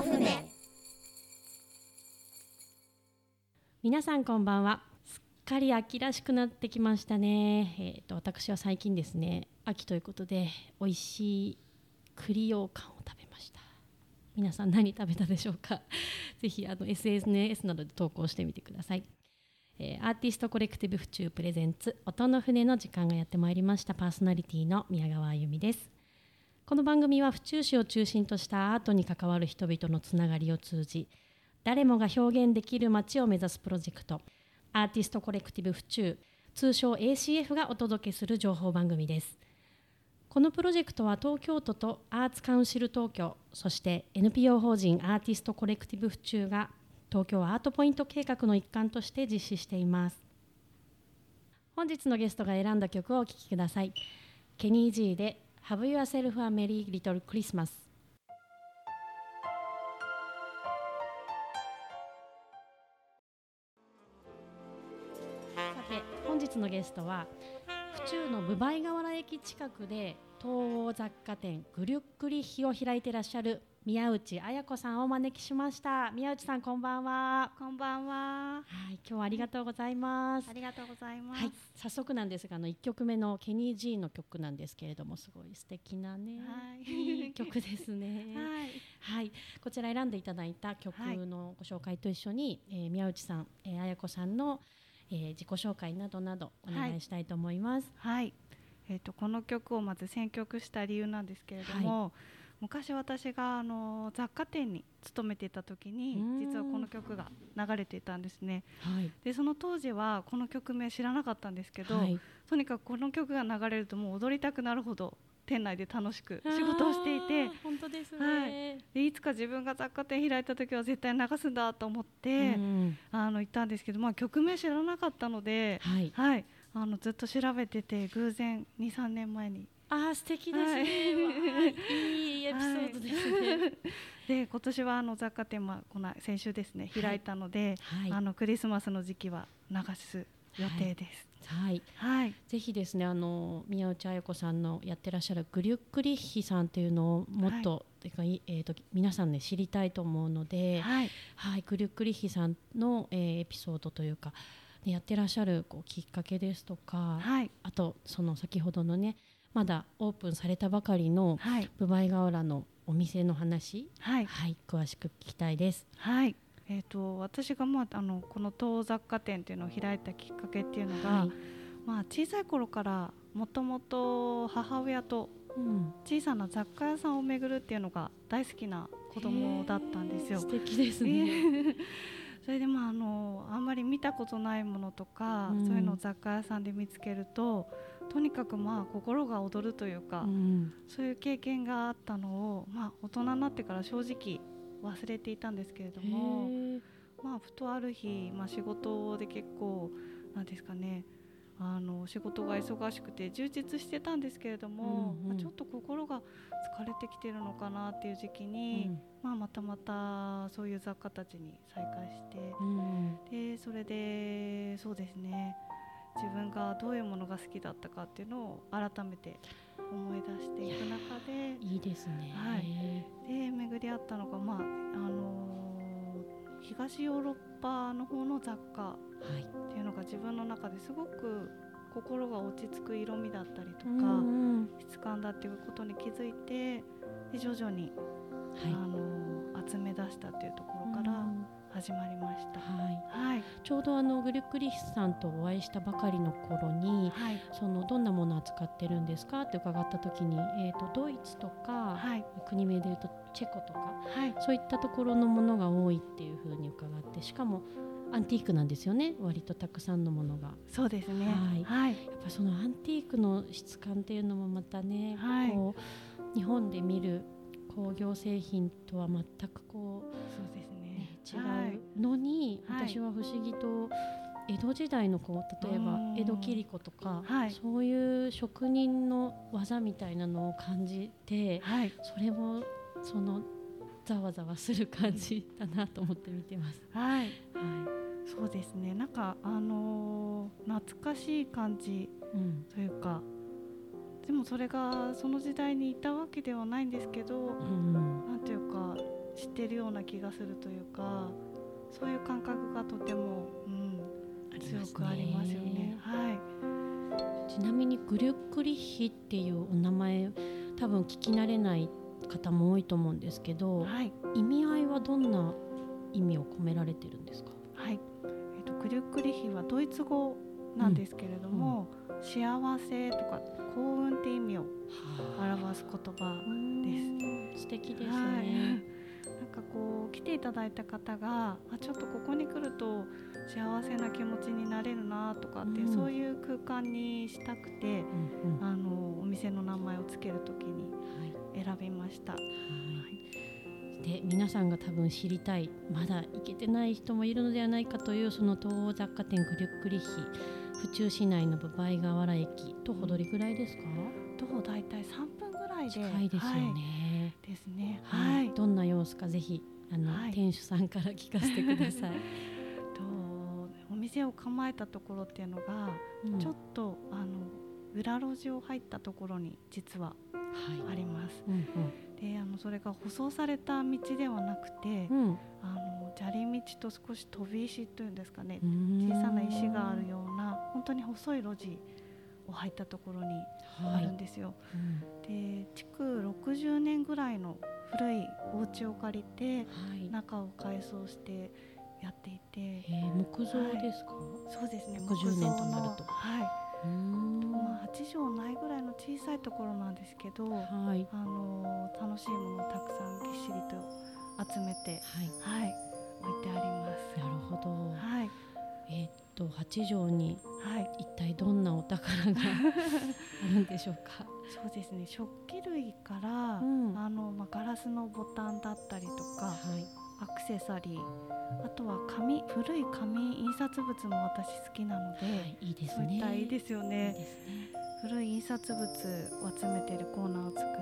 船。皆さんこんばんは。すっかり秋らしくなってきましたね。私は最近ですね、秋ということで美味しい栗羊羹を食べました。皆さん何食べたでしょうか。ぜひSNS などで投稿してみてください。アーティストコレクティブ府中プレゼンツ音の船の時間がやってまいりました。パーソナリティの宮川あゆみです。この番組は府中市を中心としたアートに関わる人々のつながりを通じ、誰もが表現できる街を目指すプロジェクトアーティストコレクティブ府中、通称 ACF がお届けする情報番組です。このプロジェクトは東京都とアーツカウンシル東京、そして NPO 法人アーティストコレクティブ府中が東京アートポイント計画の一環として実施しています。本日のゲストが選んだ曲をお聴きください。ケニー・ジーで Have Yourself a Merry Little Christmas。 さて本日のゲストは府中の分倍河原駅近くで東欧雑貨店グリュックリッヒを開いていらっしゃる宮内彩子さんをお招きしました。宮内さんこんばんは。 こんばんは。 はい、今日はありがとうございます。 ありがとうございます。 はい、早速なんですが1曲目のケニー・ジーの曲なんですけれども、すごい素敵なね、 はい、 いい曲ですね。 はい、 はい、こちら選んでいただいた曲のご紹介と一緒に、宮内さん、彩子さんの、自己紹介などなどお願いしたいと思います。 はい、この曲をまず選曲した理由なんですけれども、昔私が雑貨店に勤めていた時に実はこの曲が流れていたんですね。でその当時はこの曲名知らなかったんですけど、とにかくこの曲が流れるともう踊りたくなるほど店内で楽しく仕事をしていて、 本当ですね。 でいつか自分が雑貨店開いた時は絶対流すんだと思って行ったんですけど、曲名知らなかったので、ずっと調べてて偶然 2,3 年前に素敵ですね。いいエピソードですね。 で今年は雑貨店先週ですね開いたので、クリスマスの時期は流す予定です。ぜひですね宮内彩子さんのやってらっしゃるグリュックリッヒさんというのをもっと、皆さんね知りたいと思うので、グリュックリッヒさんの、エピソードというかやってらっしゃるきっかけですとか、あとその先ほどのねまだオープンされたばかりの分倍河原のお店の話、詳しく聞きたいです。私が、この東雑貨店っていうのを開いたきっかけっていうのが、小さい頃からもともと母親と小さな雑貨屋さんを巡るっていうのが大好きな子供だったんですよ。 素敵ですね。 それであんまり見たことないものとか、そういうのを雑貨屋さんで見つけるととにかく心が躍るというか、そういう経験があったのを、大人になってから正直忘れていたんですけれども、ふとある日、仕事で結構なんですかね仕事が忙しくて充実してたんですけれども、ちょっと心が疲れてきてるのかなっていう時期に、またそういう雑貨たちに再会して、でそれでそうですね自分がどういうものが好きだったかっていうのを改めて思い出していく中でいいですね。 で巡り合ったのが、東ヨーロッパの方の雑貨っていうのが自分の中ですごく心が落ち着く色味だったりとか、質感だっていうことに気づいて、で徐々に、集め出したっていうところから始まりました。 ちょうどグリュックリヒさんとお会いしたばかりの頃に、どんなものを扱ってるんですかって伺った時に、ドイツとか、国名でいうとチェコとか、そういったところのものが多いっていうふうに伺って、しかもアンティークなんですよね。割とたくさんのものが。 そうですね。 やっぱそのアンティークの質感っていうのもまたね、日本で見る工業製品とは全くそうですね、 違うのに、私は不思議と江戸時代の例えば江戸切子とか、そういう職人の技みたいなのを感じて、それもそのざわざわする感じだなと思って見てます。 そうですね、なんか懐かしい感じというか、でもそれがその時代にいたわけではないんですけど、なんていうかしてるような気がするというか、そういう感覚がとても、強くありますよね。はい。 ちなみにグリュックリッヒっていうお名前、多分聞き慣れない方も多いと思うんですけど、はい、意味合いはどんな意味を込められてるんですか？ はい、グリュックリッヒはドイツ語なんですけれども、幸せとか幸運って意味を表す言葉です。 素敵ですね。 はい、なんかこう来ていただいた方がちょっとここに来ると幸せな気持ちになれるなとかって、そういう空間にしたくて、お店の名前をつけるときに選びました。 で皆さんが多分知りたい、まだ行けてない人もいるのではないかという、その東欧雑貨店グリュックリッヒ、府中市内の分倍河原駅徒歩どれぐらいですか？ 徒歩だいたい3分ぐらいで近いですよね。 ですね。 はい。どんな様子かぜひ店主さんから聞かせてください。 お店を構えたところっていうのが、ちょっと裏路地を入ったところに実はあります。でそれが舗装された道ではなくて、砂利道と少し飛び石というんですかね、小さな石があるような本当に細い路地を入ったところにあるんですよ。で築60年ぐらいの古いお家を借りて、中を改装してやっていて、 木造ですか？ そうですね、 60年となると、 8畳ないぐらいの小さいところなんですけど、楽しいものをたくさんぎっしりと集めて、置いてあります。 なるほど。8畳に一体どんなお宝があるんでしょうか？ そうですね、食器類から、ガラスのボタンだったりとか、アクセサリー、あとは古い紙印刷物も私好きなので、 いいですね。 そういったいいですよね。古い印刷物を集めているコーナーを作って、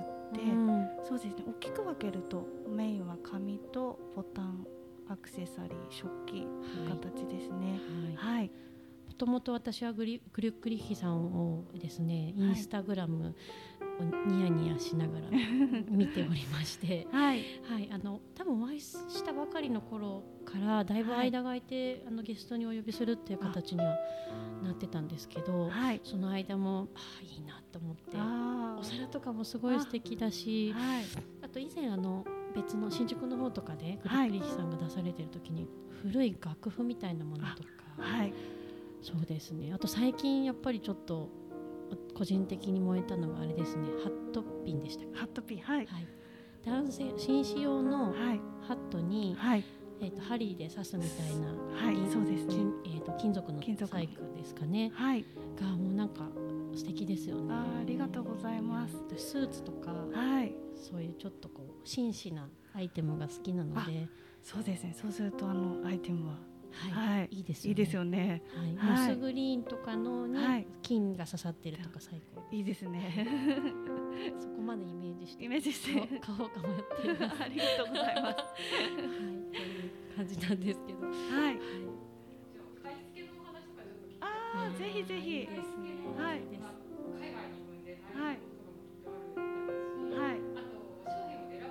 そうですね、大きく分けるとメインは紙とボタン、アクセサリー、食器の形ですね。 もともと私はグリュックリッヒさんをですね、インスタグラムをニヤニヤしながら見ておりまして、多分お会いしたばかりの頃からだいぶ間が空いて、ゲストにお呼びするっていう形にはなってたんですけど、その間もいいなと思って、お皿とかもすごい素敵だし、あと以前別の新宿の方とかでグリュックリッヒさんが出されてる時に古い楽譜みたいなものとか、そうですね、あと最近やっぱりちょっと個人的に燃えたのがあれですね、ハットピンでしたっけ？ ハットピン、 男性紳士用のハットに、針で刺すみたいな、金属の細工ですかね、がもうなんか素敵ですよね。 ありがとうございます。 スーツとか、そういうちょっとこう紳士なアイテムが好きなので。 そうですね、そうするとアイテムはいいいですよね。 モスグリーンとかのに金が刺さってるとか最高。 いいですね。 そこまでイメージして買おうかもやっています。 ありがとうございます。 という感じなんですけど。 買い付けのお話とかちょっと聞いて。 ぜひぜひ。 ですね。 海外に行くんで大変なこともきっとあるし、あと商品を選ぶ時の基準っていう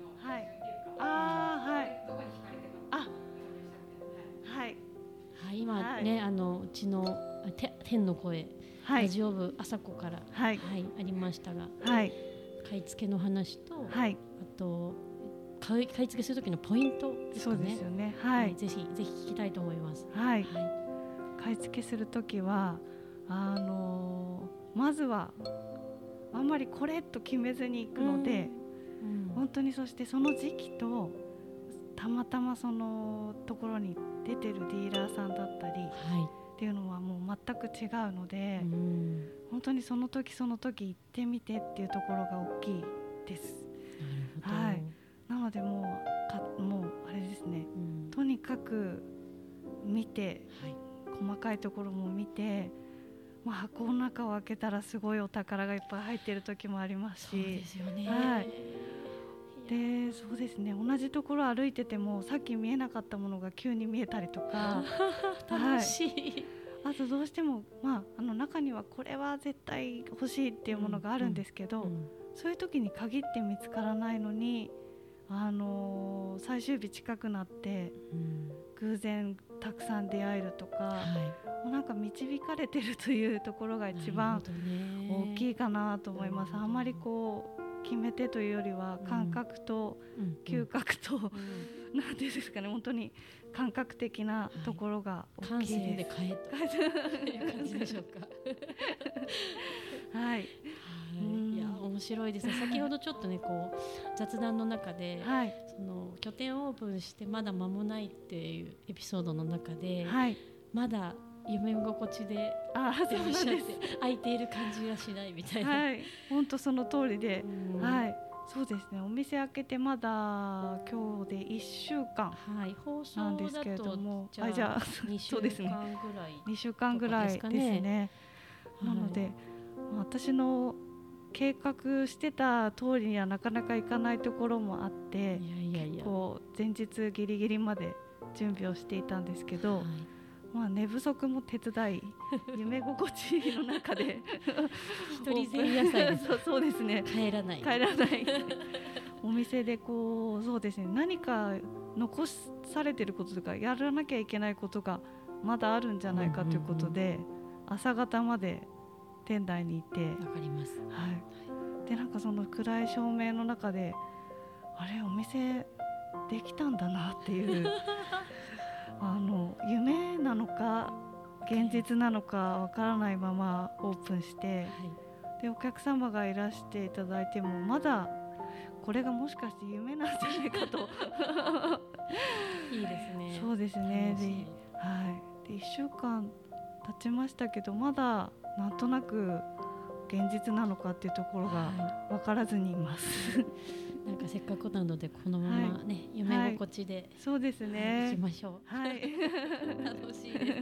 か、どこに惹かれてたのか。 今ね、うちの天の声、ラジオ部朝子から、ありましたが、買い付けの話と、あと買い付けする時のポイントですかね。 そうですよね。 ぜひ聞きたいと思います。 買い付けする時はまずはあんまりこれと決めずに行くので、本当にそしてその時期とたまたまそのところに出てるディーラーさんだったりっていうのはもう全く違うので、本当にその時その時行ってみてっていうところが大きいです。なのでもうあれですね、とにかく見て、細かいところも見て、箱の中を開けたらすごいお宝がいっぱい入っている時もありますし。 そうですよね。 でそうですね、同じところ歩いててもさっき見えなかったものが急に見えたりとか楽しい。 あとどうしても、中にはこれは絶対欲しいっていうものがあるんですけど、そういう時に限って見つからないのに最終日近くなって、偶然たくさん出会えるとか、もうなんか導かれてるというところが一番大きいかなと思います。あんまりこう決めてというよりは感覚と嗅覚と、なんですかね、本当に感覚的なところが大きいです。 感性で変えたという感じでしょうか。 はい、 いや面白いですね。先ほどちょっとねこう雑談の中で、その拠点オープンしてまだ間もないっていうエピソードの中で、まだ夢心地でっておっしゃって空いている感じがしないみたいな、 本当その通りで、そうですね。お店開けてまだ今日で1週間なんですけれども、じゃあ2週間ぐらいですね。なので、私の計画してた通りにはなかなかいかないところもあって、結構前日ギリギリまで準備をしていたんですけど、寝不足も手伝い夢心地の中で一人前野菜です。 そうですね、 帰らないお店でこう、そうですね、何か残されてることとかやらなきゃいけないことがまだあるんじゃないかということで、朝方まで店内にいて、 わかります、 でなんかその暗い照明の中で、あれお店できたんだなっていう夢なのか現実なのかわからないままオープンして、でお客様がいらしていただいてもまだこれがもしかして夢なんじゃないかといいですね。 そうですね。で1週間経ちましたけど、まだなんとなく現実なのかっていうところが分からずにいます。 なんかせっかくなのでこのままね、夢心地で、 そうですね、 行きましょう。楽しいです。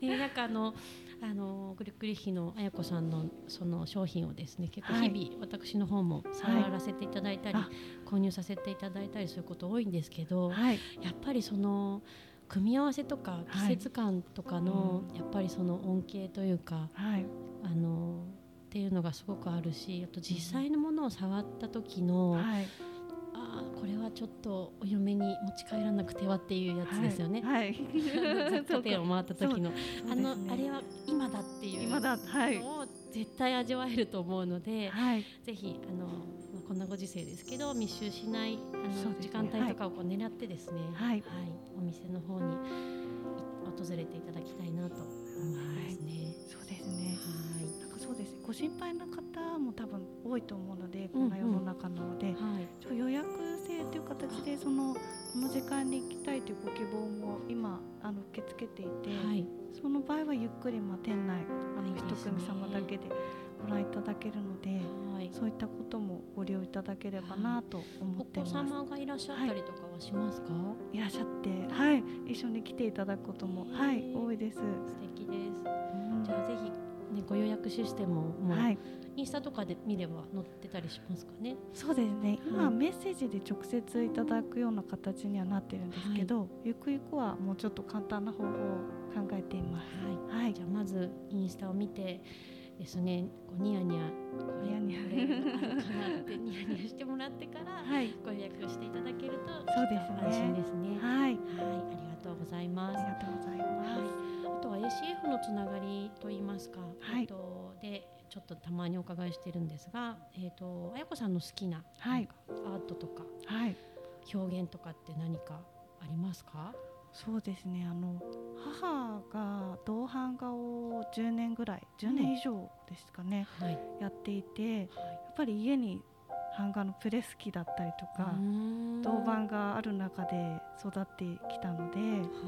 でなんかグリックリッヒの綾子さんのその商品をですね、結構日々私の方も触らせていただいたり、購入させていただいたりすること多いんですけど、やっぱりその組み合わせとか季節感とかの、やっぱりその恩恵というか、っていうのがすごくあるし、あと実際のものを触った時の、これはちょっとお嫁に持ち帰らなくてはっていうやつですよね。雑貨店を回った時のあれは今だっていうのを絶対味わえると思うので、ぜひこんなご時世ですけど密集しない時間帯とかをこう狙ってですね、お店の方に訪れていただきたいなと思いますね。 そうですね。そうです。ご心配な方も多分多いと思うので、こんな世の中なので、予約制という形でこの時間に行きたいというご希望も今受け付けていて、その場合はゆっくり店内一組様だけでご覧いただけるので、そういったこともご利用いただければなと思っています。 お子様がいらっしゃったりとかはしますか？ いらっしゃって、一緒に来ていただくことも多いです。素敵です。じゃあぜひご予約システムもインスタとかで見れば載ってたりしますかね？ そうですね、今メッセージで直接いただくような形にはなってるんですけど、ゆくゆくはもうちょっと簡単な方法を考えています。 じゃあまずインスタを見てですね、ニヤニヤこれあるかなってニヤニヤしてもらってからご予約していただけると安心ですね。ありがとうございます。 ありがとうございます。 あとは ACF のつながりといいますか、でちょっとたまにお伺いしてるんですが、綾子さんの好きなアートとか、表現とかって何かありますか？ そうですね、母が銅版画を10年以上ですかね、やっていて、やっぱり家に版画のプレス機だったりとか銅版がある中で育ってきたので、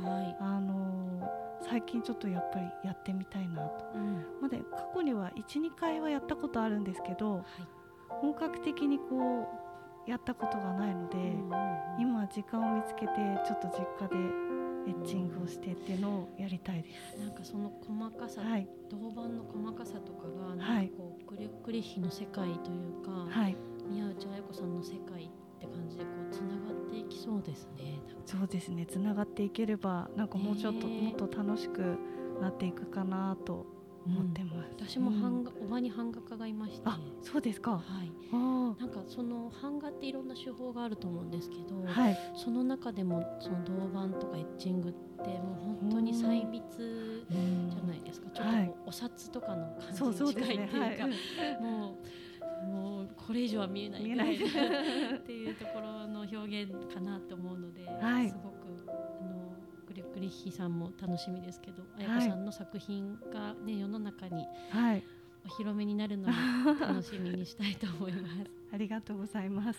最近ちょっとやっぱりやってみたいなと、まだ過去には 1,2 回はやったことあるんですけど、本格的にこうやったことがないので、今時間を見つけてちょっと実家でエッチングをしてっていうのをやりたいです。 なんかその細かさ、銅板の細かさとかがなんかこうグリュックリッヒの世界というか、宮内綾子さんの世界って感じでこうつながっていきそうですね。 そうですね、つながっていければなんかもうちょっともっと楽しくなっていくかなと思ってます。 私もおばに版画家がいまして。 あ、そうですか。 はい。なんかその版画っていろんな手法があると思うんですけど、その中でもその銅板とかエッチングってもう本当に細密じゃないですか。ちょっとこうお札とかの感じに近いっていうか、もうこれ以上は見えないぐらいっていうところの表現かなと思うので、すごくグリッヒさんも楽しみですけど、彩子さんの作品が、ね、世の中にお披露目になるのも楽しみにしたいと思います。 ありがとうございます。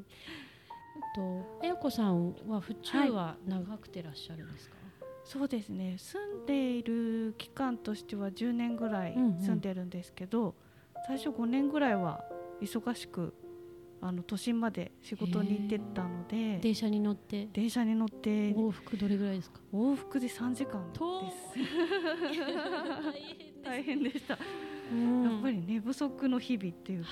彩子さんは府中は長くてらっしゃるんですか？ そうですね、住んでいる期間としては10年ぐらい住んでるんですけど、最初5年ぐらいは忙しく都心まで仕事に行ってたので、 電車に乗って往復どれぐらいですか？ 往復で3時間です大変でした。やっぱり寝不足の日々っていうか、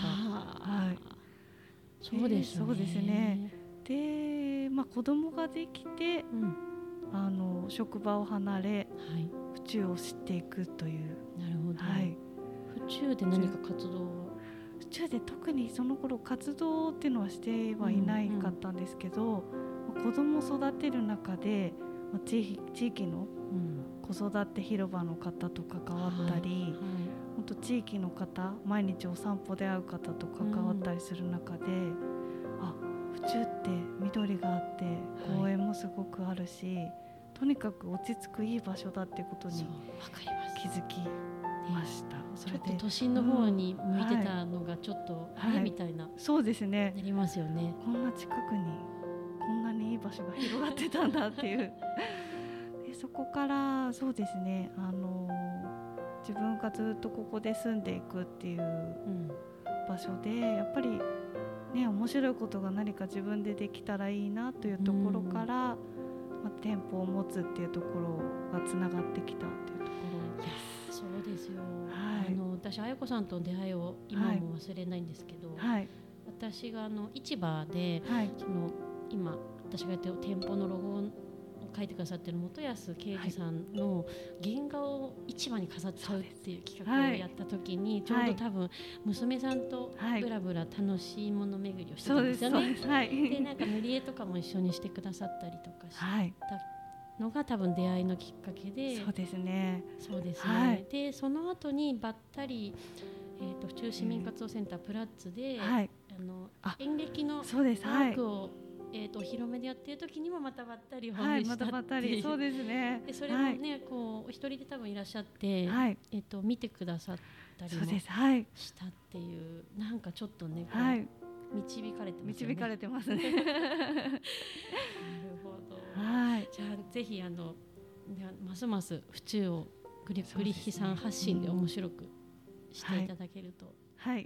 そうですね。で、子供ができて、職場を離れ、府中を知っていくという。 なるほど。府中で何か活動を？ 府中で特にその頃活動っていうのはしてはいないかったんですけど、子供を育てる中で地域の子育て広場の方と関わったり、本当地域の方、毎日お散歩で会う方と関わったりする中で、府中って緑があって公園もすごくあるし、とにかく落ち着くいい場所だってことに気づきました。 ちょっと都心の方に向いてたのがちょっとみたいな、 そうですね、 なりますよね。 こんな近くにこんなにいい場所が広がってたんだっていうで、そこからそうですね、自分がずっとここで住んでいくっていう場所で、やっぱりね、面白いことが何か自分でできたらいいなというところから、店舗を持つっていうところがつながってきたっていうところです。 そうですよ。私彩子さんとの出会いを今も忘れないんですけど、私が市場で、その今私がやってる店舗のロゴを書いてくださってる本安啓二さんの原画を市場に飾っちゃうっていう企画をやった時に、ちょうど多分娘さんとブラブラ楽しいもの巡りをしてたんですよね。でなんか塗り絵とかも一緒にしてくださったりとかしたのが多分出会いのきっかけで。 そうですね。 でその後にばったり、府中市民活動センタープラッツで、演劇のワークをお披露目でやってる時にもまたばったりお会いしたっていう、 そうですね。 でそれもね、こうお一人で多分いらっしゃって、見てくださったりもしたっていう、なんかちょっとね、導かれてますよね。 導かれてますね。 なるほど。じゃあぜひますます府中をグリッヒさん発信で面白くしていただけると。 はい。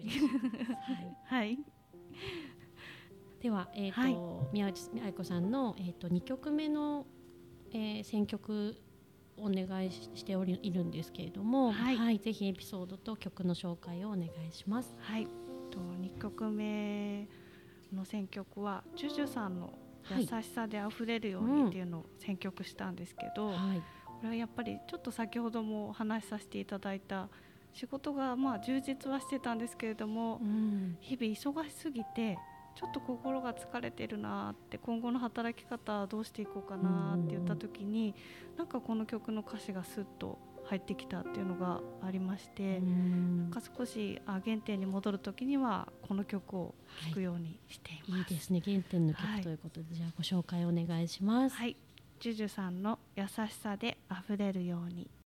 では、宮内愛子さんの、2曲目の、選曲をお願いしているんですけれども、ぜひエピソードと曲の紹介をお願いします。 2曲目の選曲はジュジュさんの優しさであふれるようにっていうのを選曲したんですけど、これはやっぱりちょっと先ほどもお話しさせていただいた、仕事が充実はしてたんですけれども、日々忙しすぎてちょっと心が疲れてるなって、今後の働き方どうしていこうかなって言った時に、なんかこの曲の歌詞がスッと入ってきたっていうのがありまして、なんか少し原点に戻る時にはこの曲を聴くようにしています。 いいですね、原点の曲ということで、じゃあご紹介お願いします。 ジュジュさんの優しさであふれるように。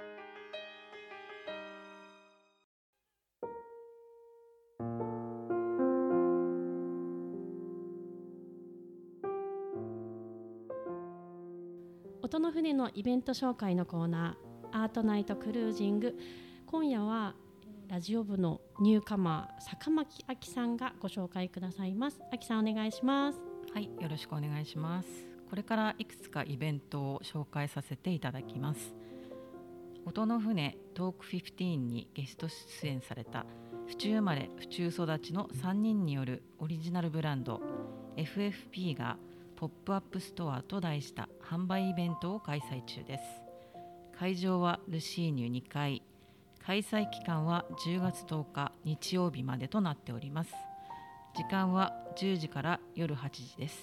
音の船のイベント紹介のコーナー、アートナイトクルージング。今夜はラジオ部のニューカマー坂巻亜希さんがご紹介くださいます。亜希さんお願いします。 よろしくお願いします。これからいくつかイベントを紹介させていただきます。音の船トーク15にゲスト出演された府中生まれ府中育ちの3人によるオリジナルブランド FFP がポップアップストアと題した販売イベントを開催中です。会場はルシーニュ2階、 開催期間は10月10日日曜日までとなっております。時間は10時から夜8時です。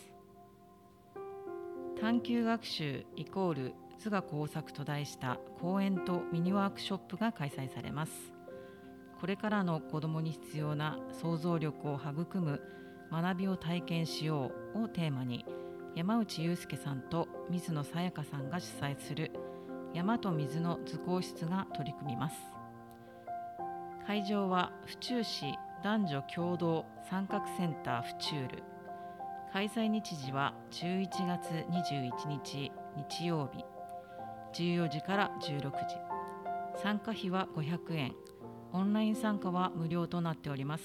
探究学習イコール図画工作と題した講演とミニワークショップが開催されます。これからの子どもに必要な想像力を育む学びを体験しようをテーマに、山内祐介さんと水野さやかさんが主催する山と水の図工室が取り組みます。会場は府中市男女共同参画センター府中ル。開催日時は11月21日日曜日14時から16時。参加費は500円。オンライン参加は無料となっております。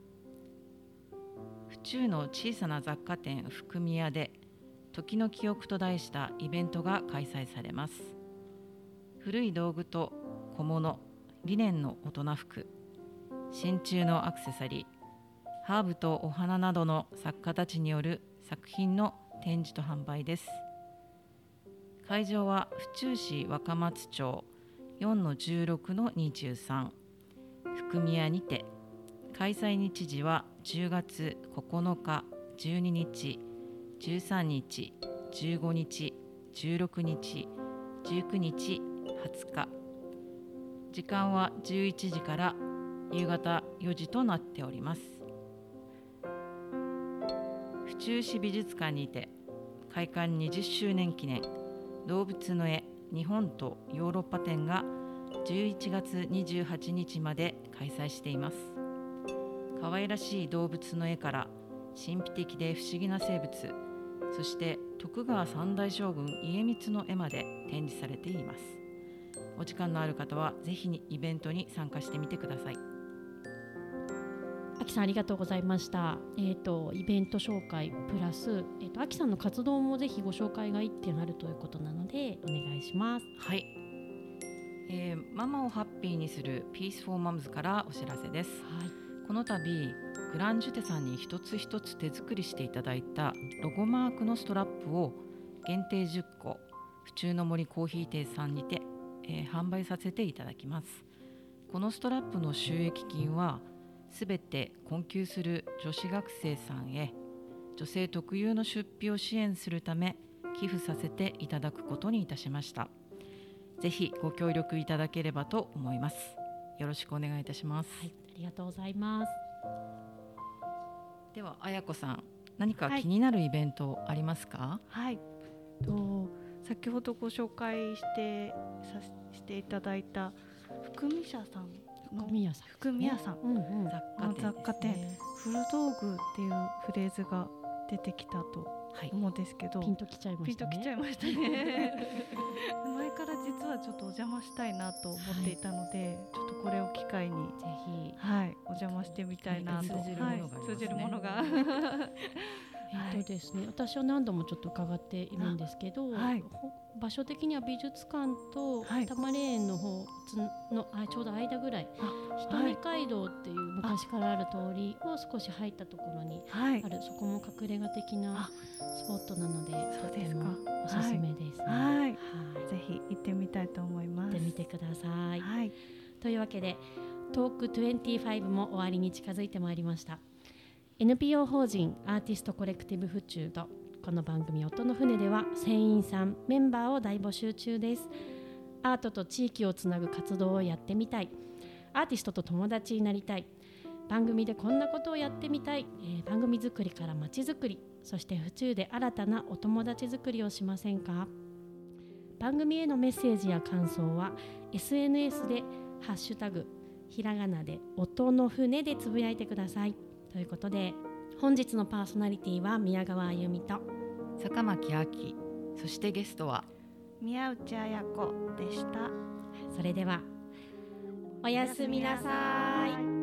府中の小さな雑貨店福宮で時の記憶と題したイベントが開催されます。古い道具と小物、リネンの大人服、真鍮のアクセサリー、ハーブとお花などの作家たちによる作品の展示と販売です。会場は府中市若松町 4-16-23 福宮にて。開催日時は10月9日、12日、13日、15日、16日、19日、20日。時間は11時から夕方4時となっております。府中市美術館にて開館20周年記念動物の絵日本とヨーロッパ展が11月28日まで開催しています。可愛らしい動物の絵から神秘的で不思議な生物、そして徳川三代将軍家光の絵まで展示されています。お時間のある方はぜひイベントに参加してみてください。 あきさんありがとうございました。イベント紹介プラス、あきさんの活動もぜひご紹介が1点あるということなのでお願いします。 はい、ママをハッピーにするピースフォーマムズからお知らせです。はい、この度グランジュテさんに一つ一つ手作りしていただいたロゴマークのストラップを限定10個府中の森コーヒー亭さんにて、販売させていただきます。このストラップの収益金はすべて困窮する女子学生さんへ女性特有の出費を支援するため寄付させていただくことにいたしました。ぜひご協力いただければと思います。よろしくお願いいたします。 はい、ありがとうございます。 では綾子さん、何か気になるイベントありますか？ はい、先ほどご紹介していただいた福宮さんの福宮さん、雑貨店、古道具っていうフレーズが出てきたと思うんですけど、 ピンときちゃいましたね。前から実はちょっとお邪魔したいなと思っていたので、ちょっとこれを機会にぜひ、お邪魔してみたいなと。通じるものがですね、私は何度もちょっと伺っているんですけど、場所的には美術館と多摩霊園の方のちょうど間ぐらい、瞳街道っていう昔からある通りを少し入ったところにある、そこも隠れ家的なスポットなので、とてもおすすめですね。 ぜひ行ってみたいと思います。 行ってみてください。というわけでトーク25も終わりに近づいてまいりました。NPO 法人アーティストコレクティブ府中とこの番組音の船では船員さんメンバーを大募集中です。アートと地域をつなぐ活動をやってみたい、アーティストと友達になりたい、番組でこんなことをやってみたい、番組作りから街づくり、そして府中で新たなお友達作りをしませんか？番組へのメッセージや感想は SNS でハッシュタグひらがなで音の船でつぶやいてください。ということで本日のパーソナリティは宮川あゆみと坂巻亜希、そしてゲストは宮内彩子でした。 それではおやすみなさい。